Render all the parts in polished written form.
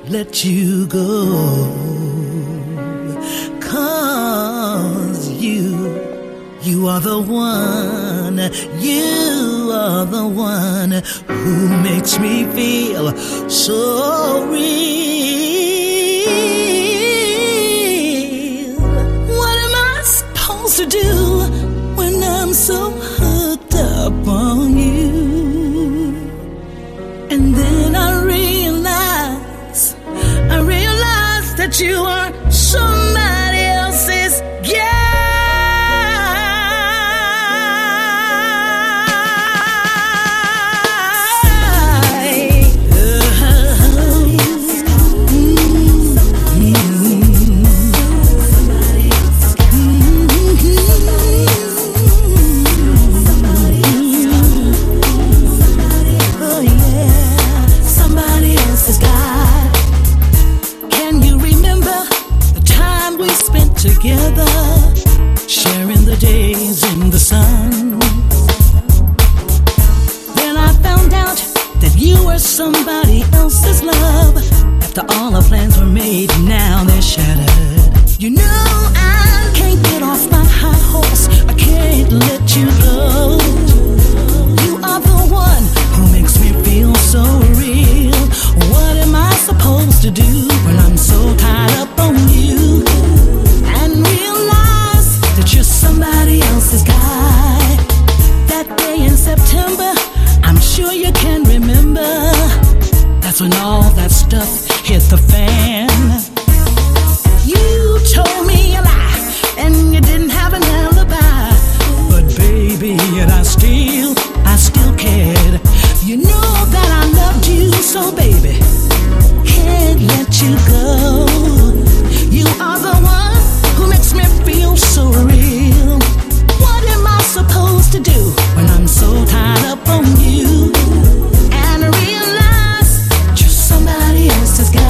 let you go, 'cause you are the one, you are the one who makes me feel so real. What am I supposed to do when I'm so hooked up on you? And then I realize that you are somebody else's guy. Together, sharing the days in the sun. Then I found out that you were somebody else's love. After all our plans were made, now they're shattered. You know I can't get off my high horse, I can't let you go. You are the one who makes me feel so real. What am I supposed to do when I'm so tied up on you? Realize that you're somebody else's guy. That day in September, I'm sure you can remember. That's when all that stuff hit the fan. You told me a lie, and you didn't have an alibi. But baby, and I still cared. You know that I loved you, so baby, can't let you go. You are the one who makes me feel so real. What am I supposed to do when I'm so tied up on you? And I realize you're somebody else's guy.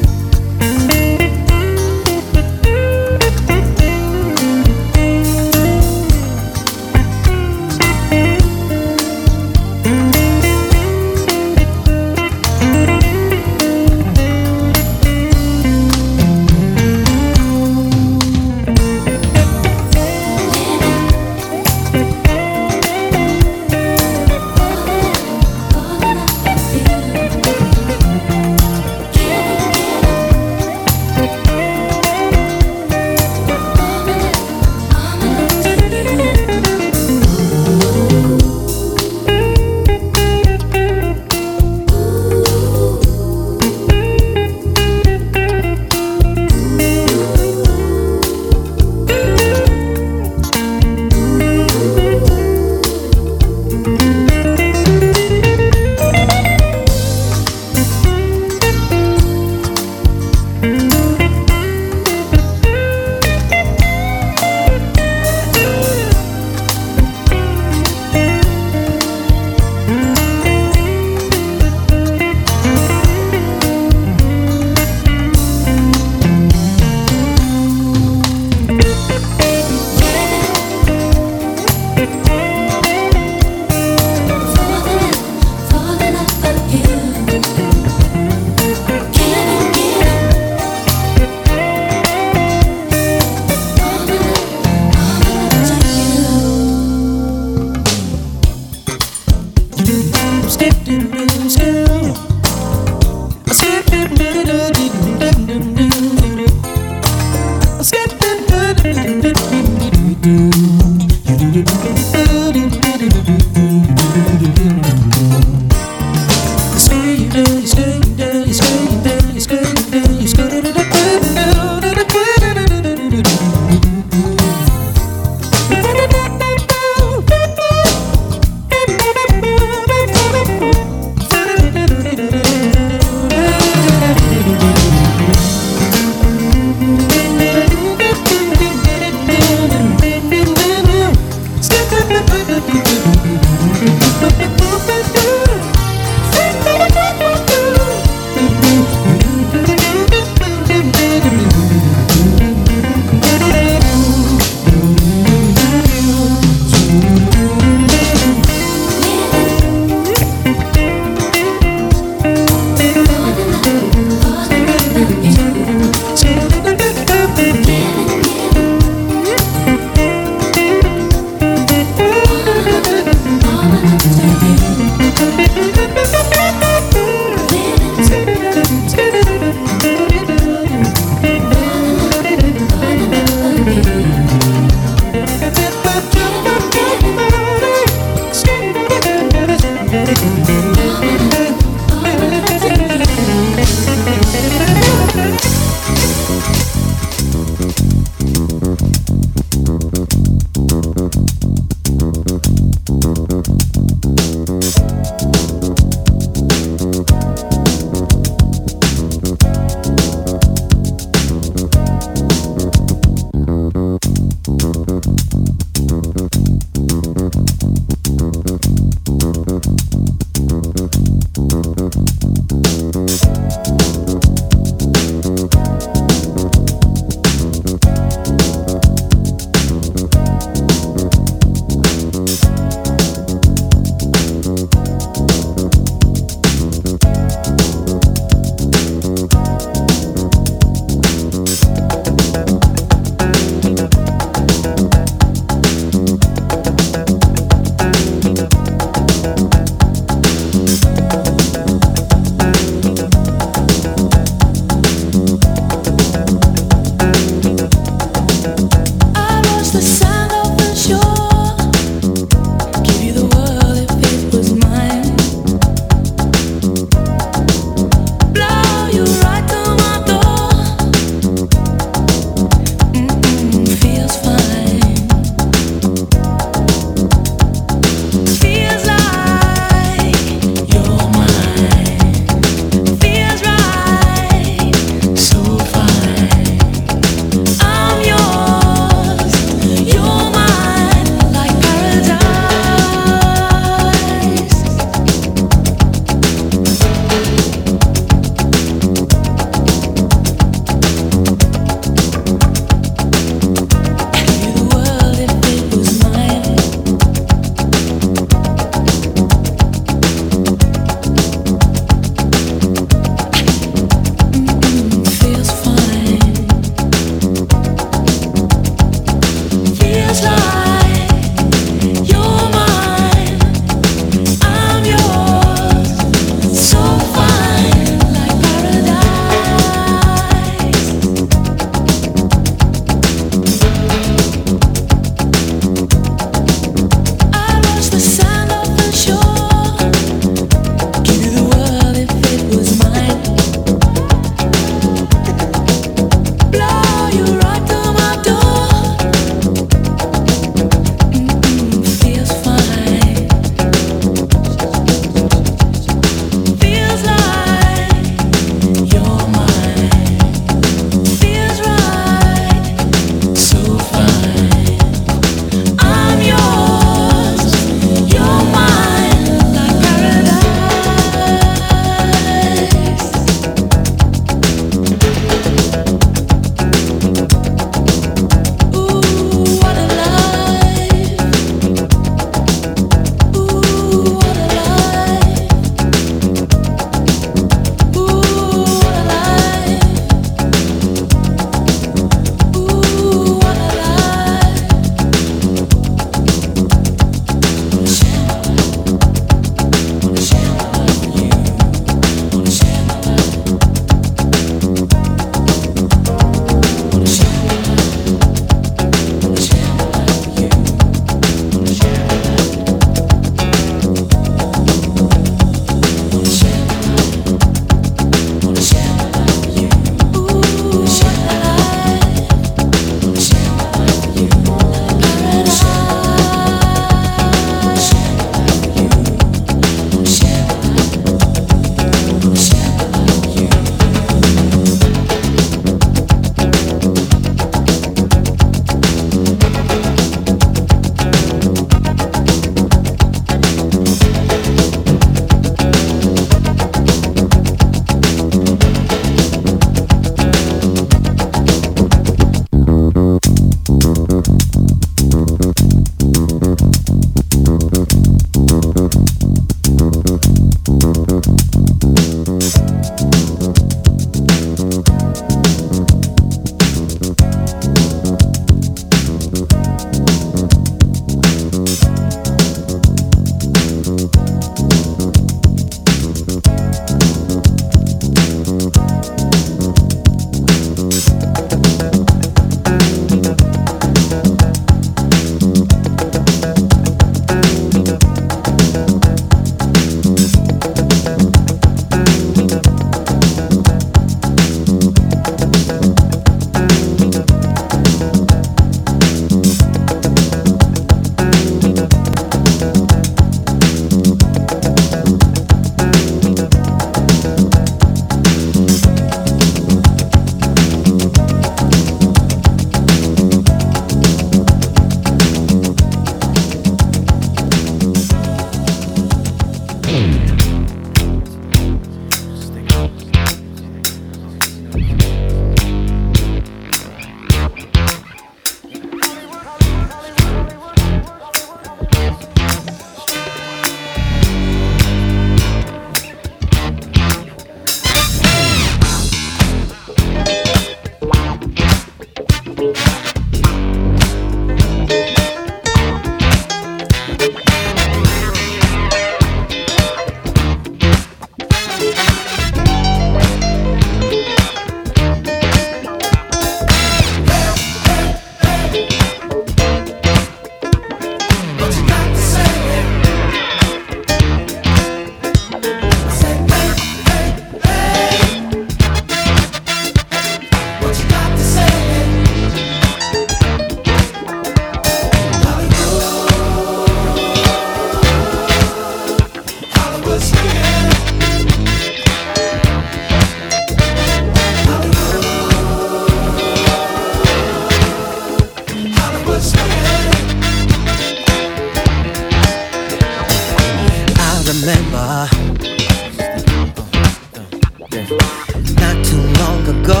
Not too long ago,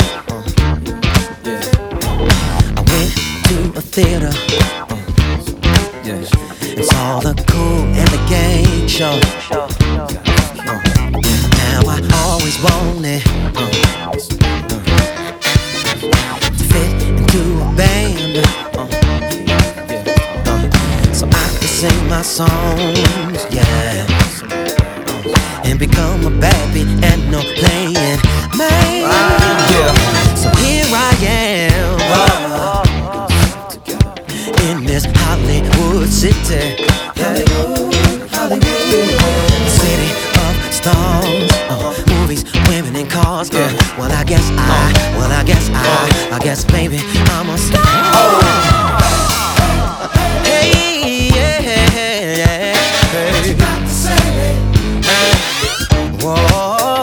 I went to a theater and saw the Kool and the Gang show. Now I always wanted to fit into a band, so I could sing my songs, yeah, and become a bad beat and no playing man. So here I am, in this Hollywood city, city of stars, movies, women, and cars. Well, I guess I guess, baby, I'm a star. Hey, yeah, hey. Whoa,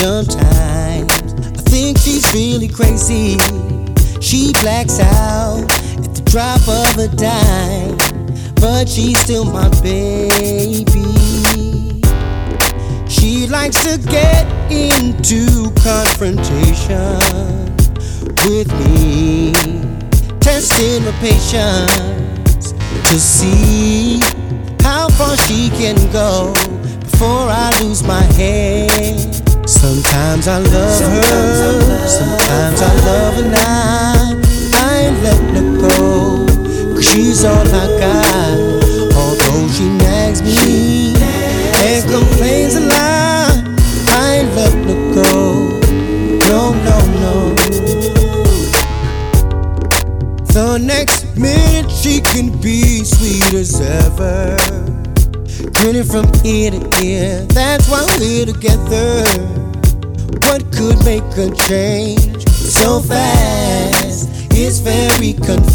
Sometimes I think she's really crazy. She blacks out at the drop of a dime, but she's still my baby. She likes to get into confrontation with me, testing her patience to see how far she can go before I lose my head. Sometimes I love her, sometimes I love her not. I ain't letting her go, 'cause she's all I got. Although she nags me and complains a lot, I ain't letting her go. No, no, no. The next minute she can be sweet as ever, grinning from ear to ear. That's why we're together. What could make a change so fast? It's very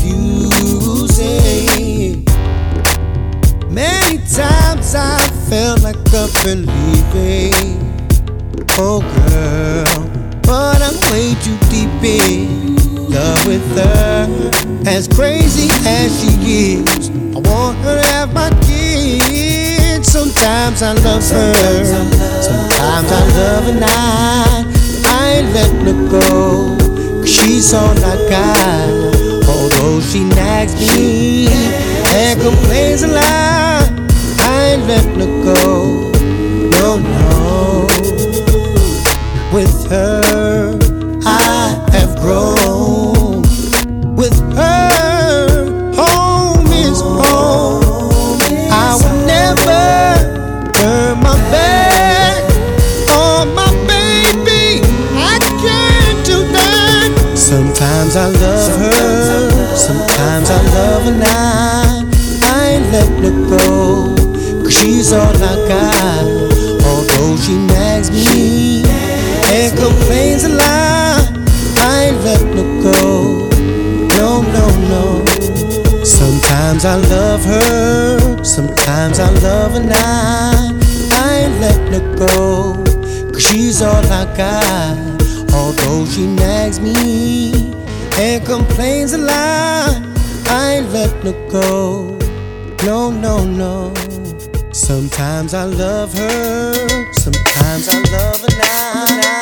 confusing. Many times I felt like I've been leaving, oh girl, but I'm way too deep in love with her. As crazy as she is, I want her to have my kids. Sometimes I love her, sometimes I love her not. I ain't letting her go, 'cause she's all I got. Although she nags me and complains a lot, I ain't letting her go. No, no. With her I have grown. With her, home is home. I would never turn my back on my baby. I can't do that. Sometimes I love her, sometimes I love her not. I ain't letting her go, 'cause she's all I got. Although she nags me and complains a lot, I ain't letting her go. No, no, no. Sometimes I love her, sometimes I love her not. I ain't letting her go, 'cause she's all I got. Although she nags me and complains a lot, I ain't letting her go. No, no, no. Sometimes I love her, sometimes I love her not.